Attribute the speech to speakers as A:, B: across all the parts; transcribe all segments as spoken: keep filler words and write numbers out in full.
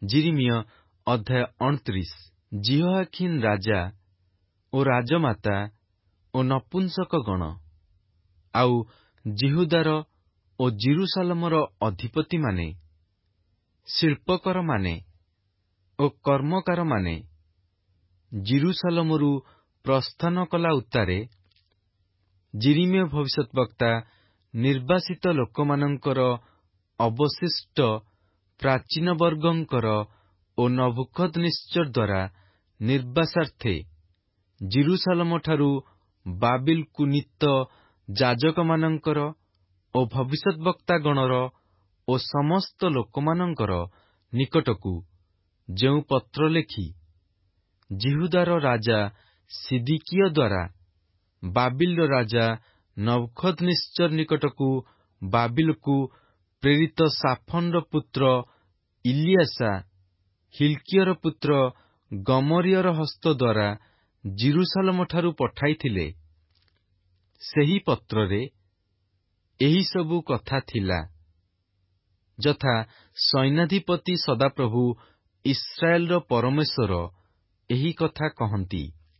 A: ଯିରିମିୟ ଅଧ୍ୟାୟ ଅଣତିରିଶ। ଜିହୋଆଖିନ୍ ରାଜା ଓ ରାଜମାତା ଓ ନପୁଂସକଗଣ ଆଉ ଜିହୁଦାର ଓ ଜିରୁସାଲମର ଅଧିପତିମାନେ, ଶିଳ୍ପକରମାନେ ଓ କର୍ମକାରମାନେ ଜିରୁସାଲମରୁ ପ୍ରସ୍ଥାନ କଲା ଉତ୍ତାରେ ଯିରିମିୟ ଭବିଷ୍ୟଦ୍ବକ୍ତା ନିର୍ବାସିତ ଲୋକମାନଙ୍କର ଅବଶିଷ୍ଟ ପ୍ରାଚୀନବର୍ଗଙ୍କର ଓ ନବୁକଦନେସ୍ଜର ଦ୍ୱାରା ନିର୍ବାସାର୍ଥେ ଜିରୁସାଲମଠାରୁ ବାବିଲକୁ ନୀତ ଯାଜକମାନଙ୍କର ଓ ଭବିଷ୍ୟଦ୍ବକ୍ତାଗଣର ଓ ସମସ୍ତ ଲୋକମାନଙ୍କର ନିକଟକୁ ଯେଉଁ ପତ୍ର ଲେଖି ଜିହୁଦାର ରାଜା ସିଦିକିୟ ଦ୍ୱାରା ବାବିଲର ରାଜା ନବୁକଦନେସ୍ଜର ନିକଟକୁ ବାବିଲକୁ ପ୍ରେରିତ ସାଫନର ପୁତ୍ର ଇଲିଆସା ହିଲ୍କିୟର ପୁତ୍ର ଗମରିୟର ହସ୍ତ ଦ୍ୱାରା ଜିରୁସାଲମଠାରୁ ପଠାଇଥିଲେ, ସେହି ପତ୍ରରେ ଏହିସବୁ କଥା ଥିଲା, ଯଥା ସୈନ୍ୟାଧିପତି ସଦାପ୍ରଭୁ ଇସ୍ରାଏଲର ପରମେଶ୍ୱର ଏହି କଥା କହନ୍ତି,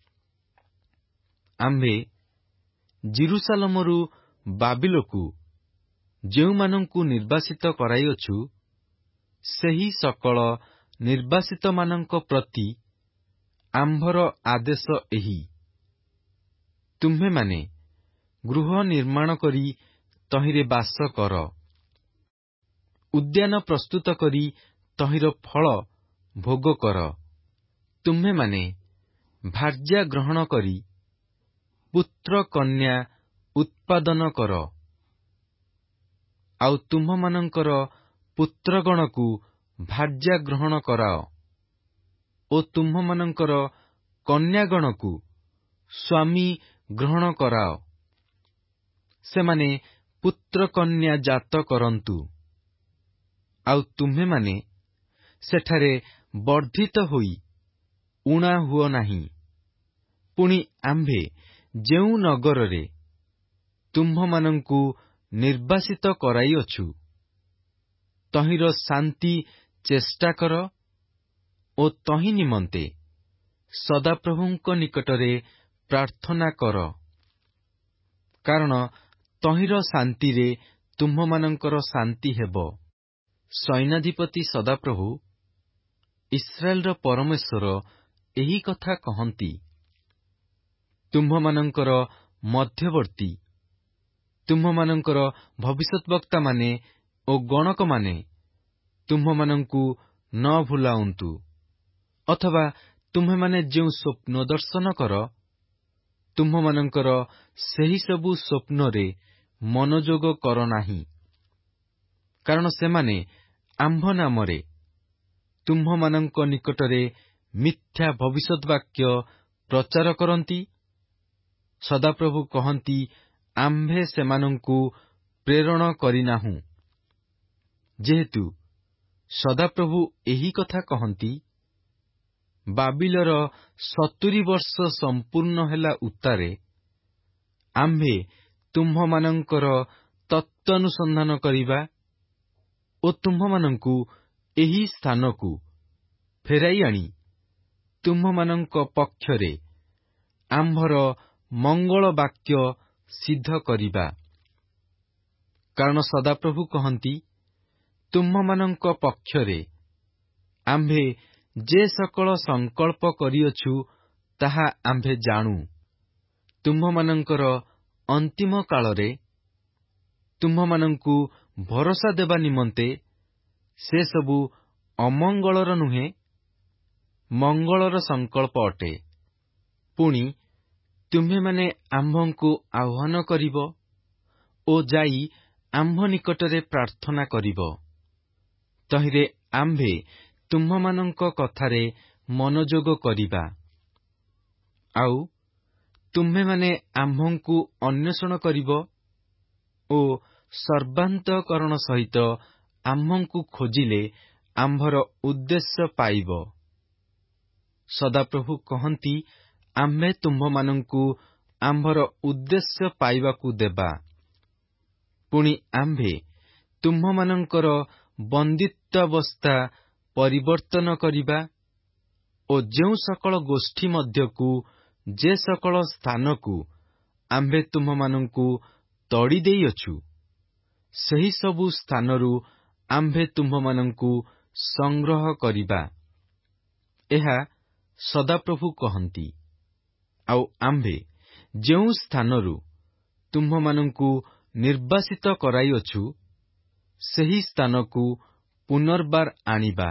A: ଆମ୍ଭେ ଜିରୁସାଲମରୁ ବାବିଲକୁ ଯେଉଁମାନଙ୍କୁ ନିର୍ବାସିତ କରାଇଅଛୁ, ସେହି ସକଳ ନିର୍ବାସିତମାନଙ୍କ ପ୍ରତି ଆମ୍ଭର ଆଦେଶ ଏହି, ତୁମ୍ଭେମାନେ ଗୃହ ନିର୍ମାଣ କରି ତହିଁରେ ବାସ କର, ଉଦ୍ୟାନ ପ୍ରସ୍ତୁତ କରି ତହିଁର ଫଳ ଭୋଗ କର। ତୁମ୍ଭେମାନେ ଭାର୍ଯ୍ୟା ଗ୍ରହଣ କରି ପୁତ୍ର କନ୍ୟା ଉତ୍ପାଦନ କର, ଆଉ ତୁମ୍ଭମାନଙ୍କର ପୁତ୍ରଗଣକୁ ଭାର୍ଯ୍ୟା ଗ୍ରହଣ କରାଅ ଓ ତୁମ୍ଭମାନଙ୍କର କନ୍ୟାଗଣକୁ ସ୍ୱାମୀ ଗ୍ରହଣ କରାଅ। ସେମାନେ ପୁତ୍ରକନ୍ୟା ଜାତ କରନ୍ତୁ, ଆଉ ତୁମ୍ଭେମାନେ ସେଠାରେ ବର୍ଦ୍ଧିତ ହୋଇ ଊଣା ହୁଅ ନାହିଁ। ପୁଣି ଆମ୍ଭେ ଯେଉଁ ନଗରରେ ତୁମ୍ଭମାନଙ୍କୁ ନିର୍ବାସିତ କରାଇଅଛୁ, ତହିଁର ଶାନ୍ତି ଚେଷ୍ଟା କର ଓ ତହିଁ ନିମନ୍ତେ ସଦାପ୍ରଭୁଙ୍କ ନିକଟରେ ପ୍ରାର୍ଥନା କର, କାରଣ ତହିଁର ଶାନ୍ତିରେ ତୁମ୍ଭମାନଙ୍କର ଶାନ୍ତି ହେବ। ସୈନ୍ୟାଧିପତି ସଦାପ୍ରଭୁ ଇସ୍ରାଏଲର ପରମେଶ୍ୱର ଏହି କଥା କହନ୍ତି, ତୁମ୍ଭମାନଙ୍କର ମଧ୍ୟବର୍ତ୍ତୀ, ତୁମ୍ଭମାନଙ୍କର ଭବିଷ୍ୟଦ୍ବକ୍ତାମାନେ ଓ ଗଣକମାନେ ତୁମ୍ଭମାନଙ୍କୁ ନ ଭୁଲାଉନ୍ତୁ, ଅଥବା ତୁମ୍ଭେମାନେ ଯେଉଁ ସ୍ୱପ୍ନ ଦର୍ଶନ କର, ତୁମ୍ଭମାନଙ୍କର ସେହିସବୁ ସ୍ୱପ୍ନରେ ମନୋଯୋଗ କର ନାହିଁ, କାରଣ ସେମାନେ ଆମ୍ଭ ନାମରେ ତୁମ୍ଭମାନଙ୍କ ନିକଟରେ ମିଥ୍ୟା ଭବିଷ୍ୟଦ୍ବାକ୍ୟ ପ୍ରଚାର କରନ୍ତି। ସଦାପ୍ରଭୁ କହନ୍ତି, ଆମ୍ଭେ ସେମାନଙ୍କୁ ପ୍ରେରଣ କରିନାହୁଁ। ଯେହେତୁ ସଦାପ୍ରଭୁ ଏହି କଥା କହନ୍ତି, ବାବିଲର ସତୁରୀ ବର୍ଷ ସମ୍ପୂର୍ଣ୍ଣ ହେଲା ଉତ୍ତାରେ ଆମ୍ଭେ ତୁମ୍ଭମାନଙ୍କର ତତ୍· କରିବା ଓ ତୁମ୍ଭମାନଙ୍କୁ ଏହି ସ୍ଥାନକୁ ଫେରାଇ ଆଣି ତୁମ୍ଭମାନଙ୍କ ପକ୍ଷରେ ଆମ୍ଭର ମଙ୍ଗଳ ବାକ୍ୟ ସିଦ୍ଧ କରିବା। କାରଣ ସଦାପ୍ରଭୁ କହନ୍ତି, ତୁମ୍ଭମାନଙ୍କ ପକ୍ଷରେ ଆମ୍ଭେ ଯେ ସକଳ ସଂକଳ୍ପ କରିଅଛୁ, ତାହା ଆମ୍ଭେ ଜାଣୁ। ତୁମ୍ଭମାନଙ୍କର ଅନ୍ତିମ କାଳରେ ତୁମ୍ଭମାନଙ୍କୁ ଭରସା ଦେବା ନିମନ୍ତେ ସେସବୁ ଅମଙ୍ଗଳର ନୁହେଁ, ମଙ୍ଗଳର ସଂକଳ୍ପ ଅଟେ। ପୁଣି ତୁମ୍ଭେମାନେ ଆମ୍ଭଙ୍କୁ ଆହ୍ୱାନ କରିବ ଓ ଯାଇ ଆମ୍ଭ ନିକଟରେ ପ୍ରାର୍ଥନା କରିବ, ତହିଁରେ ଆମ୍ଭେ ତୁମ୍ଭମାନଙ୍କ କଥାରେ ମନୋଯୋଗ କରିବା। ଆଉ ତୁମ୍ଭେମାନେ ଆମ୍ଭଙ୍କୁ ଅନ୍ୱେଷଣ କରିବ ଓ ସର୍ବାନ୍ତଃକରଣ ସହିତ ଆମ୍ଭଙ୍କୁ ଖୋଜିଲେ ଆମ୍ଭର ଉଦ୍ଦେଶ୍ୟ ପାଇବ। ସଦାପ୍ରଭୁ କହନ୍ତି, ଆମ୍ଭେ ତୁମ୍ଭମାନଙ୍କୁ ଆମ୍ଭର ଉଦ୍ଦେଶ୍ୟ ପାଇବାକୁ ଦେବା। ପୁଣି ଆମ୍ଭେ ତୁମ୍ଭମାନଙ୍କର ବନ୍ଦିତ୍ୱାବସ୍ଥା ପରିବର୍ତ୍ତନ କରିବା ଓ ଯେଉଁ ସକଳ ଗୋଷ୍ଠୀ ମଧ୍ୟକୁ ଯେ ସକଳ ସ୍ଥାନକୁ ଆମ୍ଭେ ତୁମ୍ଭମାନଙ୍କୁ ତଡ଼ି ଦେଇଅଛୁ, ସେହି ସବୁ ସ୍ଥାନରୁ ଆମ୍ଭେ ତୁମ୍ଭମାନଙ୍କୁ ସଂଗ୍ରହ କରିବା। ଏହା ସଦାପ୍ରଭୁ କହନ୍ତି। ଆଉ ଆମ୍ଭେ ଯେଉଁ ସ୍ଥାନରୁ ତୁମ୍ଭମାନଙ୍କୁ ନିର୍ବାସିତ କରାଇଅଛୁ, ସେହି ସ୍ଥାନକୁ ପୁନର୍ବାର ଆଣିବା।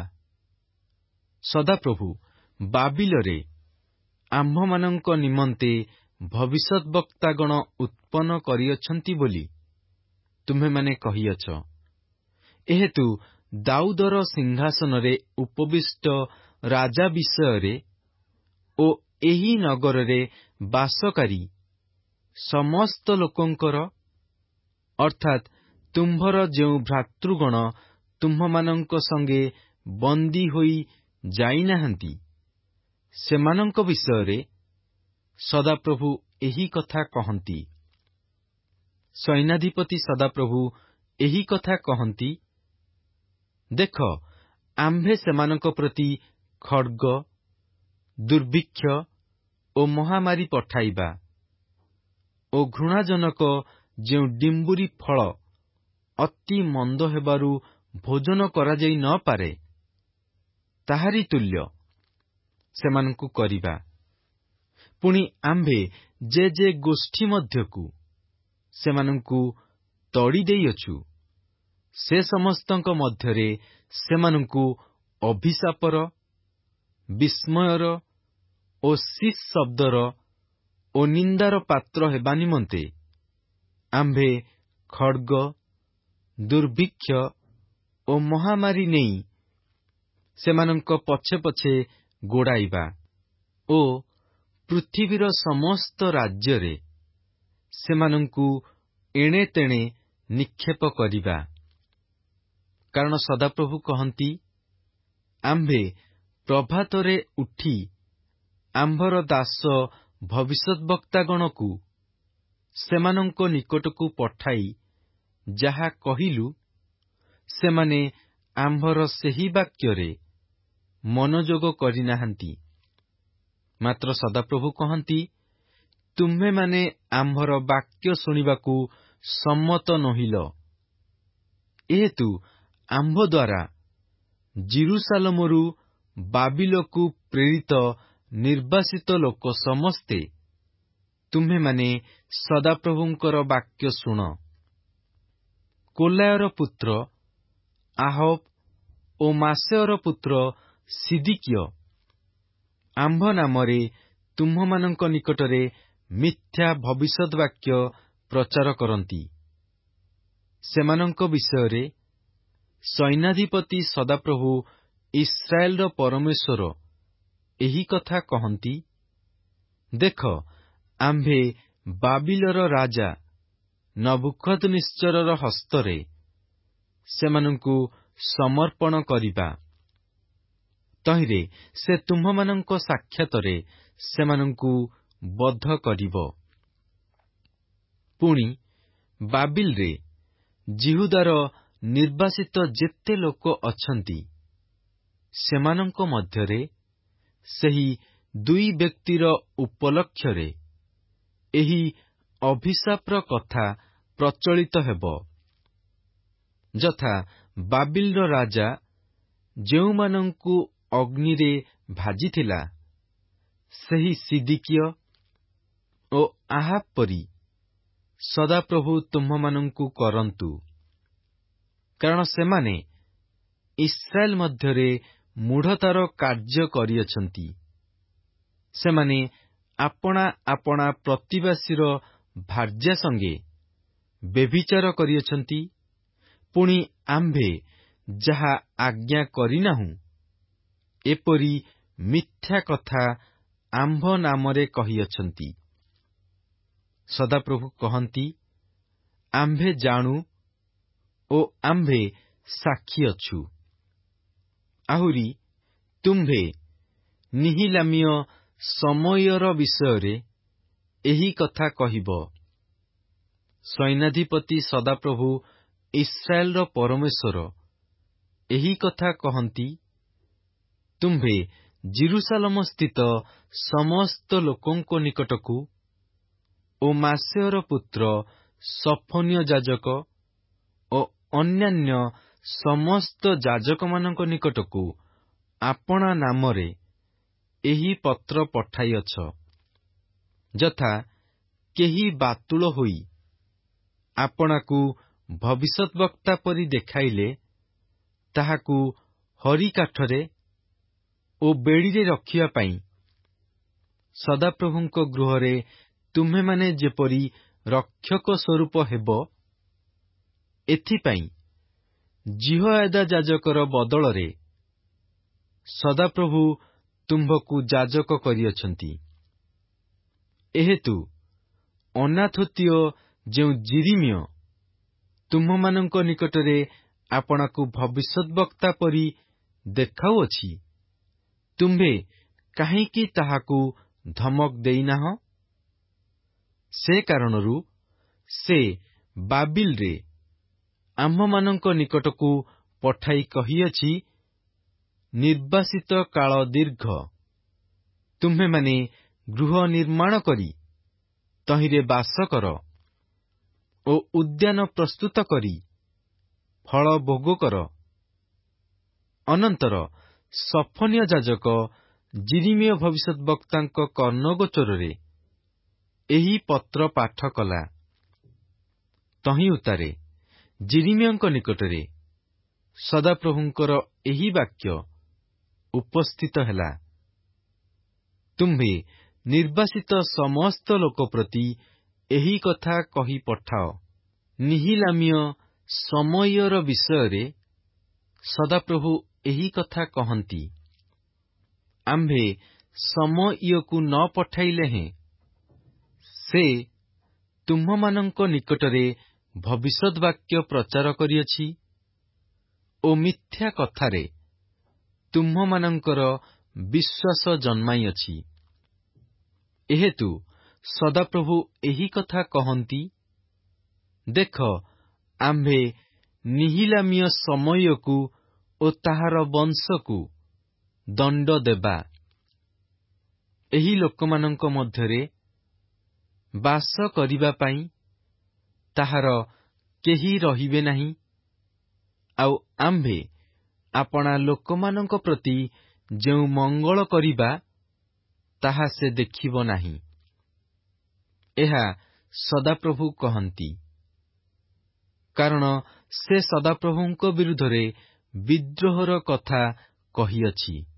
A: ସଦାପ୍ରଭୁ ବାବିଲରେ ଆମ୍ଭମାନଙ୍କ ନିମନ୍ତେ ଭବିଷ୍ୟଦ୍ବକ୍ତାଗଣ ଉତ୍ପନ୍ନ କରିଅଛନ୍ତି ବୋଲି ତୁମ୍ଭେମାନେ କହିଅଛ। ଏହେତୁ ଦାଉଦର ସିଂହାସନରେ ଉପବିଷ୍ଟ ରାଜା ବିଷୟରେ ଓ ଏହି ନଗରରେ ବାସକାରୀ ସମସ୍ତ ଲୋକଙ୍କର, ଅର୍ଥାତ୍ ତୁମ୍ଭର ଯେଉଁ ଭ୍ରାତୃଗଣ ତୁମ୍ଭମାନଙ୍କ ସଙ୍ଗେ ବନ୍ଦୀ ହୋଇ ଯାଇନାହାନ୍ତି, ସେମାନଙ୍କ ବିଷୟରେ ସଦାପ୍ରଭୁ ଏହି କଥା କହନ୍ତି। ସୈନ୍ୟାଧିପତି ସଦାପ୍ରଭୁ ଏହି କଥା କହନ୍ତି, ଦେଖ, ଆମ୍ଭେ ସେମାନଙ୍କ ପ୍ରତି ଖଡ୍ଗ, ଦୁର୍ଭିକ୍ଷ ଓ ମହାମାରୀ ପଠାଇବା ଓ ଘୃଣାଜନକ ଯେଉଁ ଡିମ୍ବୁରି ଫଳ ଅତି ମନ୍ଦ ହେବାରୁ ଭୋଜନ କରାଯାଇ ନ ପାରେ, ତାହାରି ତୁଲ୍ୟ ସେମାନଙ୍କୁ କରିବା। ପୁଣି ଆମ୍ଭେ ଯେ ଯେ ଗୋଷ୍ଠୀ ମଧ୍ୟକୁ ସେମାନଙ୍କୁ ତଡ଼ି ଦେଇଅଛୁ, ସେ ସମସ୍ତଙ୍କ ମଧ୍ୟରେ ସେମାନଙ୍କୁ ଅଭିଶାପର, ବିସ୍ମୟର ଓ ଶିସ୍ ଶବ୍ଦର ଓ ନିନ୍ଦାର ପାତ୍ର ହେବା ନିମନ୍ତେ ଆମ୍ଭେ ଖଡ୍ଗ, ଦୁର୍ଭିକ୍ଷ ଓ ମହାମାରୀ ନେଇ ସେମାନଙ୍କ ପଛେ ପଛେ ଗୋଡ଼ାଇବା ଓ ପୃଥିବୀର ସମସ୍ତ ରାଜ୍ୟରେ ସେମାନଙ୍କୁ ଏଣେ ତେଣେ ନିକ୍ଷେପ କରିବା। କାରଣ ସଦାପ୍ରଭୁ କହନ୍ତି, ଆମ୍ଭେ ପ୍ରଭାତରେ ଉଠି ଆମ୍ଭର ଦାସ ଭବିଷ୍ୟଦ୍ବକ୍ତାଗଣକୁ ସେମାନଙ୍କ ନିକଟକୁ ପଠାଇ ଯାହା କହିଲୁ, ସେମାନେ ଆମ୍ଭର ସେହି ବାକ୍ୟରେ ମନୋଯୋଗ କରିନାହାନ୍ତି। ମାତ୍ର ସଦାପ୍ରଭୁ କହନ୍ତି, ତୁମ୍ଭେମାନେ ଆମ୍ଭର ବାକ୍ୟ ଶୁଣିବାକୁ ସମ୍ମତ ନୋହିଲ। ଏହେତୁ ଆମ୍ଭ ଦ୍ୱାରା ଜିରୁସାଲମରୁ ବାବିଲକୁ ପ୍ରେରିତ ନିର୍ବାସିତ ଲୋକ ସମସ୍ତେ ତୁମ୍ଭେମାନେ ସଦାପ୍ରଭୁଙ୍କର ବାକ୍ୟ ଶୁଣ। କୋଲାୟର ପୁତ୍ର ଆହବ ଓ ମାସେୟର ପୁତ୍ର ସିଦିକିୟ ଆମ୍ଭ ନାମରେ ତୁମ୍ଭମାନଙ୍କ ନିକଟରେ ମିଥ୍ୟା ଭବିଷ୍ୟତ୍ ବାକ୍ୟ ପ୍ରଚାର କରନ୍ତି। ସେମାନଙ୍କ ବିଷୟରେ ସୈନ୍ୟାଧିପତି ସଦାପ୍ରଭୁ ଇସ୍ରାଏଲର ପରମେଶ୍ୱର ଏହି କଥା କହନ୍ତି, ଦେଖ, ଆମ୍ଭେ ବାବିଲର ରାଜା ନବୁକଦ୍ନେଶ୍ଚରର ହସ୍ତରେ ସେମାନଙ୍କୁ ସମର୍ପଣ କରିବା। ତହିଁରେ ସେ ତୁମ୍ଭମାନଙ୍କ ସାକ୍ଷାତରେ ସେମାନଙ୍କୁ ବଧ କରିବ। ପୁଣି ବାବିଲରେ ଜିହୁଦାର ନିର୍ବାସିତ ଯେତେ ଲୋକ ଅଛନ୍ତି, ସେମାନଙ୍କ ମଧ୍ୟରେ ସେହି ଦୁଇ ବ୍ୟକ୍ତିର ଉପଲକ୍ଷରେ ଏହି ଅଭିଶାପର କଥା ପ୍ରଚଳିତ ହେବ, ଯଥା ବାବିଲର ରାଜା ଯେଉଁମାନଙ୍କୁ ଅଗ୍ନିରେ ଭାଜିଥିଲା, ସେହି ସିଦିକିୟ ଓ ଆହାବ ପରି ସଦାପ୍ରଭୁ ତୁମ୍ଭମାନଙ୍କୁ କରନ୍ତୁ। କାରଣ ସେମାନେ ଇସ୍ରାଏଲ ମଧ୍ୟରେ ମୂଢ଼ତାର କାର୍ଯ୍ୟ କରିଅଛନ୍ତି। ସେମାନେ ଆପଣା ଆପଣା ପ୍ରତିବାସୀର ଭାର୍ଯ୍ୟା ସଙ୍ଗେ ବ୍ୟଭିଚାର କରିଅଛନ୍ତି। ପୁଣି ଆମ୍ଭେ ଯାହା ଆଜ୍ଞା କରିନାହୁଁ, ଏପରି ମିଥ୍ୟା କଥା ଆମ୍ଭ ନାମରେ କହିଅଛନ୍ତି। ସଦାପ୍ରଭୁ କହନ୍ତି, ଆମ୍ଭେ ଜାଣୁ ଓ ଆମ୍ଭେ ସାକ୍ଷୀ ଅଛୁ। ଆହୁରି ତୁମ୍ଭେ ନିହିଲାମୀୟ ସମୟର ବିଷୟରେ ଏହି କଥା କହିବ। ସୈନ୍ୟାଧିପତି ସଦାପ୍ରଭୁ ଇସ୍ରାଏଲର ପରମେଶ୍ୱର ଏହି କଥା କହନ୍ତି, ତୁମ୍ଭେ ଜିରୁସାଲମ ସ୍ଥିତ ସମସ୍ତ ଲୋକଙ୍କ ନିକଟକୁ ଓ ମାସେୟର ପୁତ୍ର ସଫନ୍ୟ ଯାଜକ ଓ ଅନ୍ୟାନ୍ୟ ସମସ୍ତ ଯାଜକମାନଙ୍କ ନିକଟକୁ ଆପଣା ନାମରେ ଏହି ପତ୍ର ପଠାଇଅଛ, ଯଥା କେହି ବାତୁଳ ହୋଇ ଆପଣାକୁ ଭବିଷ୍ୟଦ୍ବକ୍ତା ପରି ଦେଖାଇଲେ ତାହାକୁ ହରିକାଠରେ ଓ ବେଡ଼ିରେ ରଖିବା ପାଇଁ ସଦାପ୍ରଭୁଙ୍କ ଗୃହରେ ତୁମ୍ଭେମାନେ ଯେପରି ରକ୍ଷକ ସ୍ୱରୂପ ହେବ, ଏଥିପାଇଁ ଜିହୋୟାଦା ଯାଜକର ବଦଳରେ ସଦାପ୍ରଭୁ ତୁମ୍ଭକୁ ଯାଜକ କରିଅଛନ୍ତି। ଏହେତୁ ଅନାଥୋତୀୟ ଯେଉଁ ଯିରିମିୟ ତୁମ୍ଭମାନଙ୍କ ନିକଟରେ ଆପଣାକୁ ଭବିଷ୍ୟଦ୍ବକ୍ତା ପରି ଦେଖାଉଅଛି, ତୁମ୍ଭେ କାହିଁକି ତାହାକୁ ଧମକ ଦେଇନାହଁ? ସେ କାରଣରୁ ସେ ବାବିଲରେ ଆମ୍ଭମାନଙ୍କ ନିକଟକୁ ପଠାଇ କହିଅଛି, ନିର୍ବାସିତ କାଳ ଦୀର୍ଘ, ତୁମ୍ଭେମାନେ ଗୃହ ନିର୍ମାଣ କରି ତହିଁରେ ବାସ କର ଓ ଉଦ୍ୟାନ ପ୍ରସ୍ତୁତ କରି ଫଳ ଭୋଗ କର। ଅନନ୍ତର ସଫନ୍ୟ ଯାଜକ ଯିରିମିୟ ଭବିଷ୍ୟଦ୍ବକ୍ତାଙ୍କ କର୍ଣ୍ଣଗୋଚରରେ ଏହି ପତ୍ର ପାଠ କଲା। ତହିଁ ଉତ୍ତାରେ ଯିରିମିୟଙ୍କ ନିକଟରେ ସଦାପ୍ରଭୁଙ୍କର ଏହି ବାକ୍ୟ ଉପସ୍ଥିତ ହେଲା। ତୁମ୍ଭେ ନିର୍ବାସିତ ସମସ୍ତ ଲୋକ ପ୍ରତି ଏହି କଥା କହି ପଠାଅ, ନିହିଲାମୀୟ ସମୟର ବିଷୟରେ ସଦାପ୍ରଭୁ ଏହି କଥା କହନ୍ତି, ଆମ୍ଭେ ସମୟକୁ ନ ପଠାଇଲେ ହେଁ ସେ ତୁମ୍ଭମାନଙ୍କ ନିକଟରେ ଭବିଷ୍ୟଦ୍ବାକ୍ୟ ପ୍ରଚାର କରିଅଛି ଓ ମିଥ୍ୟା କଥାରେ ତୁମ୍ଭମାନଙ୍କର ବିଶ୍ୱାସ ଜନ୍ମାଇଅଛି। ଏହେତୁ ସଦାପ୍ରଭୁ ଏହି କଥା କହନ୍ତି, ଦେଖ, ଆମ୍ଭେ ନିହିଲାମୀୟ ସମୟକୁ ଓ ତାହାର ବଂଶକୁ ଦଣ୍ଡ ଦେବା। ଏହି ଲୋକମାନଙ୍କ ମଧ୍ୟରେ ବାସ କରିବା ପାଇଁ ତାହାର କେହି ରହିବେ ନାହିଁ, ଆଉ ଆମ୍ଭେ ଆପଣା ଲୋକମାନଙ୍କ ପ୍ରତି ଯେଉଁ ମଙ୍ଗଳ କରିବା ତାହା ସେ ଦେଖିବ ନାହିଁ। ଏହା ସଦାପ୍ରଭୁ କହନ୍ତି, କାରଣ ସେ ସଦାପ୍ରଭୁଙ୍କ ବିରୁଦ୍ଧରେ ବିଦ୍ରୋହର କଥା କହିଅଛି।